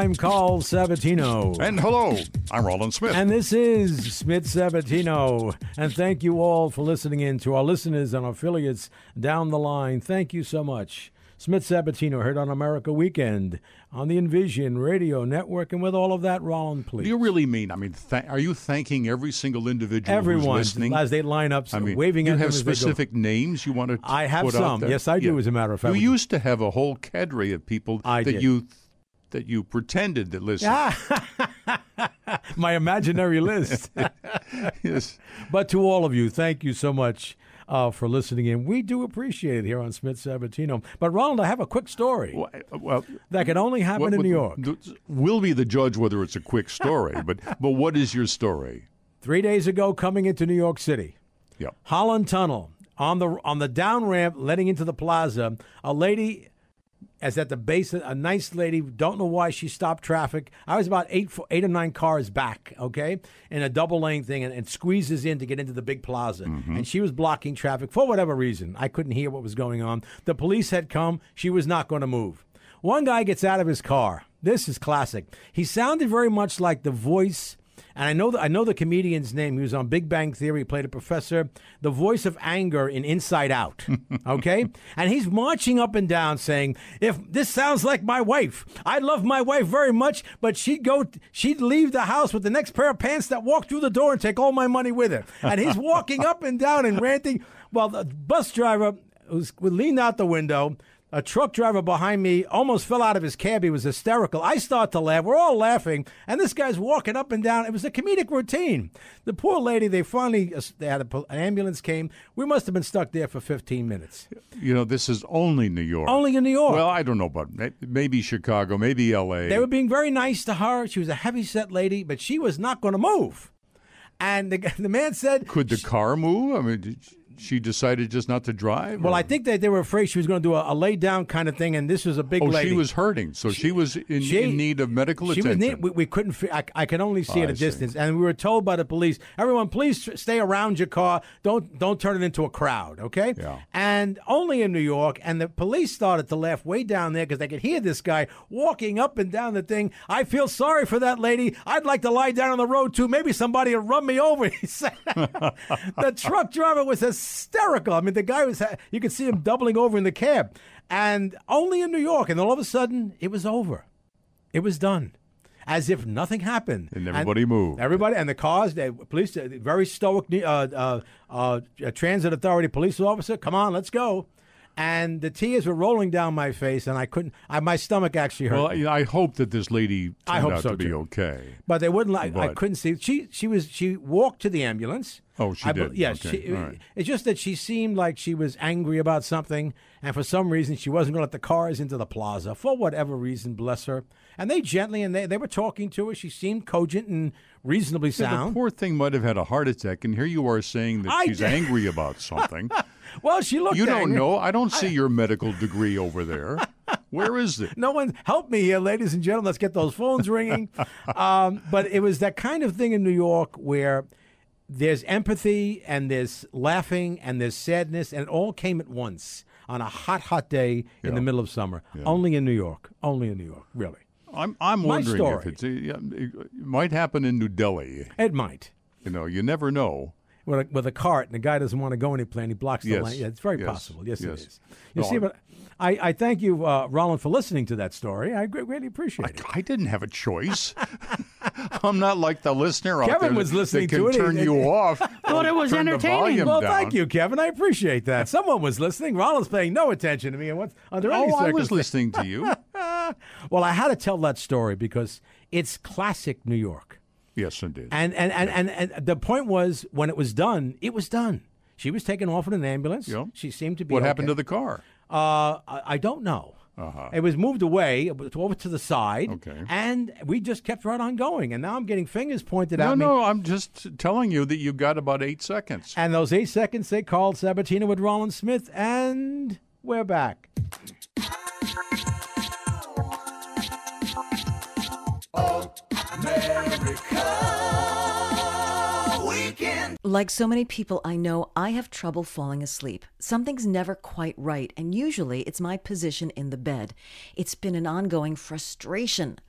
I'm Carl Sabatino. And hello, I'm Roland Smith. And this is Smith Sabatino. And thank you all for listening in. To our listeners and affiliates down the line, thank you so much. Smith Sabatino, heard on America Weekend, on the Envision Radio Network, and with all of that, Roland, please. Do you really mean, are you thanking every single individual Everyone, who's listening? as they line up, waving at them. You have specific names you want to I have put some. out there? Yes, I do, as a matter of fact. You used to have a whole cadre of people that you pretended to listen. My imaginary list. Yes. But to all of you, thank you so much for listening in. We do appreciate it here on Smith Sabatino. But, Roland, I have a quick story that can only happen in New York. We'll be the judge whether it's a quick story, but what is your story? 3 days ago, coming into New York City, Holland Tunnel, on the down ramp leading into the plaza, a lady is at the base, a nice lady, don't know why she stopped traffic. I was about eight or nine cars back, okay, in a double lane thing, and squeezes in to get into the big plaza. Mm-hmm. And she was blocking traffic for whatever reason. I couldn't hear what was going on. The police had come. She was not going to move. One guy gets out of his car. This is classic. He sounded very much like the voice, and I know the comedian's name. He was on Big Bang Theory. He played a professor, the voice of anger in Inside Out, okay? And he's marching up and down saying, if this sounds like my wife, I love my wife very much, but she'd leave the house with the next pair of pants that walk through the door and take all my money with her. And he's walking up and down and ranting while the bus driver leaned out the window. A truck driver behind me almost fell out of his cab. He was hysterical. I start to laugh. We're all laughing. And this guy's walking up and down. It was a comedic routine. The poor lady, they had an ambulance came. We must have been stuck there for 15 minutes. You know, this is only New York. Only in New York. Well, I don't know, but maybe Chicago, maybe L.A. They were being very nice to her. She was a heavy-set lady, but she was not going to move. And the man said... Could the car move? I mean... She decided just not to drive? Well, I think that they were afraid she was going to do a lay-down kind of thing, and this was a big lady. She was hurting, so she was in need of medical attention. We couldn't. I could only see at a distance, and we were told by the police, everyone, please stay around your car. Don't turn it into a crowd, okay? Yeah. And only in New York, and the police started to laugh way down there because they could hear this guy walking up and down the thing. I feel sorry for that lady. I'd like to lie down on the road, too. Maybe somebody will run me over, he said. The truck driver was hysterical. I mean, the guy you could see him doubling over in the cab. And only in New York. And all of a sudden, it was over. It was done. As if nothing happened. And everybody moved. Everybody. And the cars, police, very stoic transit authority police officer, come on, let's go. And the tears were rolling down my face, and my stomach actually hurt. Well, I hope that this lady turned out to be too. Okay. But they wouldn't. I couldn't see. She walked to the ambulance. Oh, she did? Yes. Okay. Right. It's just that she seemed like she was angry about something, and for some reason she wasn't going to let the cars into the plaza, for whatever reason, bless her. And they gently, and they were talking to her. She seemed cogent and reasonably sound. The poor thing might have had a heart attack, and here you are saying that she's angry about something. Well, she looked You angry. don't know. I don't see your medical degree over there. Where is it? No one help me here, ladies and gentlemen. Let's get those phones ringing. But it was that kind of thing in New York where there's empathy and there's laughing and there's sadness, and it all came at once on a hot, hot day in the middle of summer. Yeah. Only in New York. Only in New York, really. I'm wondering if it might happen in New Delhi. It might. You know, you never know. With a cart, and the guy doesn't want to go any place, and he blocks the lane. Yeah, it's very possible. Yes, it is. You see, but I thank you, Roland, for listening to that story. I really appreciate it. I didn't have a choice. I'm not like the listener out Kevin there was listening that to can it. turn you off. Thought it was entertaining. Well, thank you, Kevin. I appreciate that. Someone was listening. Roland's paying no attention to me. Under any I was listening to you. Well, I had to tell that story because it's classic New York. Yes, indeed. And the point was, when it was done, it was done. She was taken off in an ambulance. Yep. She seemed to be What happened to the car? I don't know. Uh-huh. It was moved away, over to the side, and we just kept right on going. And now I'm getting fingers pointed at me. No, I'm just telling you that you've got about 8 seconds. And those 8 seconds say Carl Sabatino with Roland Smith, and we're back. Oh, America Weekend. Like so many people I know, I have trouble falling asleep. Something's never quite right, and usually it's my position in the bed. It's been an ongoing frustration.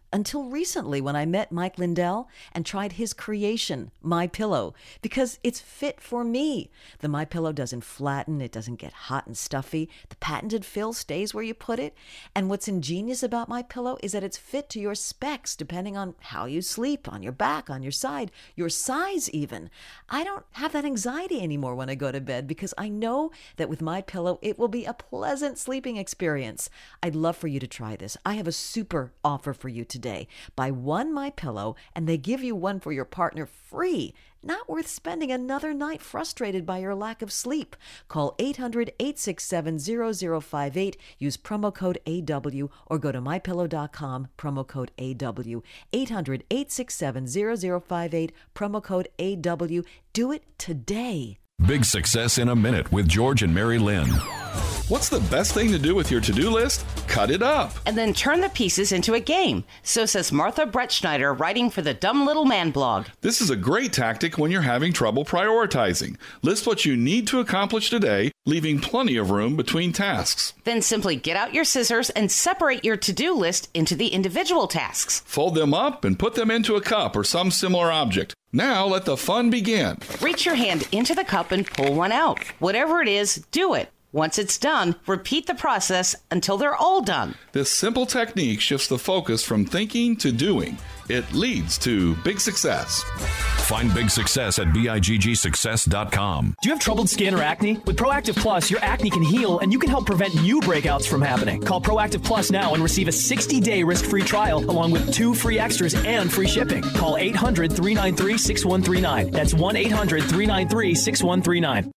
until recently when I met Mike Lindell and tried his creation, MyPillow, because it's fit for me. The MyPillow doesn't flatten, it doesn't get hot and stuffy. The patented fill stays where you put it. And what's ingenious about MyPillow is that it's fit to your specs depending on how you sleep, on your back, on your side, your size even. I don't have that anxiety anymore when I go to bed because I know that with MyPillow it will be a pleasant sleeping experience. I'd love for you to try this. I have a super offer for you today. Buy one MyPillow and they give you one for your partner free. Not worth spending another night frustrated by your lack of sleep. Call 800-867-0058. Use promo code AW or go to MyPillow.com, promo code AW. 800-867-0058, promo code AW. Do it today. Big Success in a Minute with George and Mary Lynn. What's the best thing to do with your to-do list? Cut it up. And then turn the pieces into a game. So says Martha Brettschneider, writing for the Dumb Little Man blog. This is a great tactic when you're having trouble prioritizing. List what you need to accomplish today, leaving plenty of room between tasks. Then simply get out your scissors and separate your to-do list into the individual tasks. Fold them up and put them into a cup or some similar object. Now let the fun begin. Reach your hand into the cup and pull one out. Whatever it is, do it. Once it's done, repeat the process until they're all done. This simple technique shifts the focus from thinking to doing. It leads to big success. Find Big Success at BIGGSuccess.com. Do you have troubled skin or acne? With Proactive Plus, your acne can heal and you can help prevent new breakouts from happening. Call Proactive Plus now and receive a 60-day risk-free trial along with 2 free extras and free shipping. Call 800-393-6139. That's 1-800-393-6139.